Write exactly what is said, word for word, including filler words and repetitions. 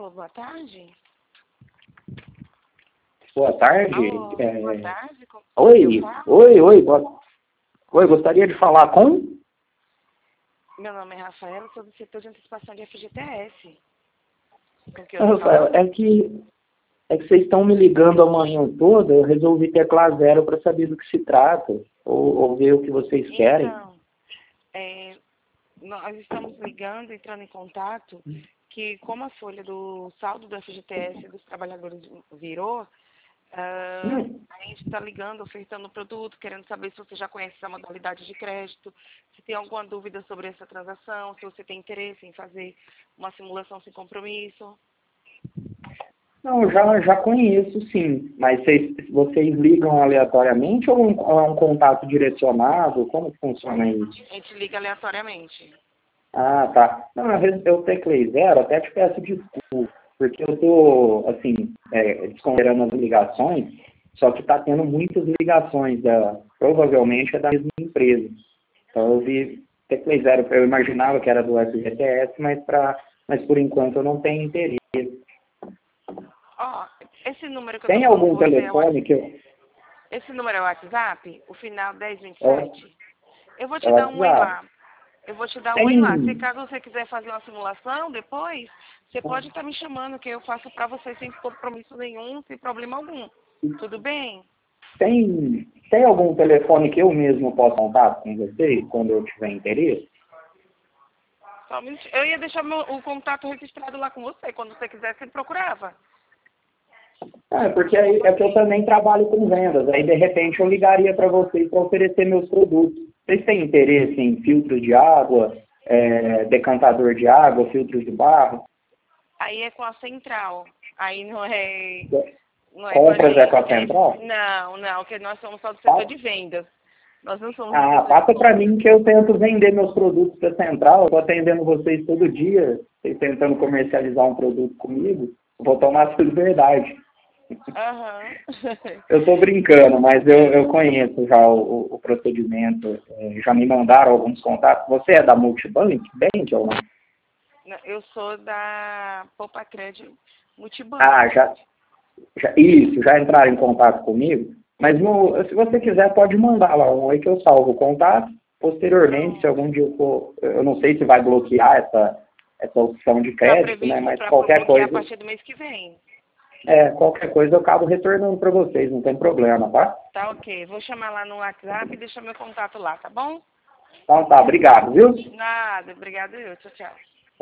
Alô, boa tarde. Boa tarde. Alô, é... boa tarde. Com... Oi, oi, oi, boa... oi, gostaria de falar com? Meu nome é Rafaela, sou do setor de antecipação de F G T S. Com que eu Ah, tô Rafael, falando? é que, é que vocês estão me ligando a manhã toda, eu resolvi teclar zero para saber do que se trata, ou, ou ver o que vocês querem. Então, é, nós estamos ligando, entrando em contato, que como a folha do saldo do F G T S dos trabalhadores virou, ah, Hum. a gente está ligando, ofertando o produto, querendo saber se você já conhece essa modalidade de crédito, se tem alguma dúvida sobre essa transação, se você tem interesse em fazer uma simulação sem compromisso. Não, eu já, já conheço, sim, mas vocês, vocês ligam aleatoriamente ou um- ou é um contato direcionado? Como que funciona isso? A gente liga aleatoriamente. Ah, tá. Não, às vezes eu teclei zero, até te peço desculpa, porque eu tô, assim, é, desconsiderando as ligações, só que tá tendo muitas ligações, da, provavelmente é da mesma empresa. Então eu vi, teclei zero, eu imaginava que era do F G T S, mas, pra, mas por enquanto eu não tenho interesse. Ó, esse número que eu tô Tem falando com algum você é o Whats- telefone que eu... esse número é o WhatsApp, o final dez vinte e É o sete. Eu vou é te o dar um oi WhatsApp? lá. Eu vou te dar um oi lá. Se Tem, caso você quiser fazer uma simulação depois, você pode estar me chamando que eu faço para você sem compromisso nenhum, sem problema algum. Tudo bem? tem, tem algum telefone que eu mesmo possa contar com vocês quando eu tiver interesse? Só um minutinho. Eu ia deixar meu, o contato registrado lá com você. Quando você quisesse, você procurava. Ah, é porque aí é que eu também trabalho com vendas. Aí, de repente, eu ligaria para vocês para oferecer meus produtos. Vocês têm interesse em filtros de água, é, decantador de água, filtros de barro? Aí é com a central. Aí não é, não é com a Compras é com gente. a central? É, não, não, porque nós somos só do setor Pa- de vendas. Nós não somos do Ah, setor de passa para compras. mim que eu tento vender meus produtos para a central. Estou atendendo vocês todo dia. Vocês tentando comercializar um produto comigo. Vou tomar essa liberdade. Aham. Eu estou brincando, mas eu, eu conheço já o, o procedimento. É, já me mandaram alguns contatos. Você é da Multibank? Bank ou não? Não, eu sou da Poupa Crédito Multibanco. Ah, já, já, isso, já entraram em contato comigo. Mas no, se você quiser, pode mandar lá um oi que eu salvo o contato. Posteriormente, se Pronto. algum dia eu for, eu não sei se vai bloquear essa, essa opção de Está crédito, né? previsto Mas para qualquer bloquear a coisa, partir do mês que vem. é, qualquer coisa eu acabo retornando para vocês, não tem problema, tá? Tá ok. Vou chamar lá no WhatsApp e deixar meu contato lá, tá bom? Então tá, obrigado, viu? Nada. Obrigada eu. Tchau, tchau.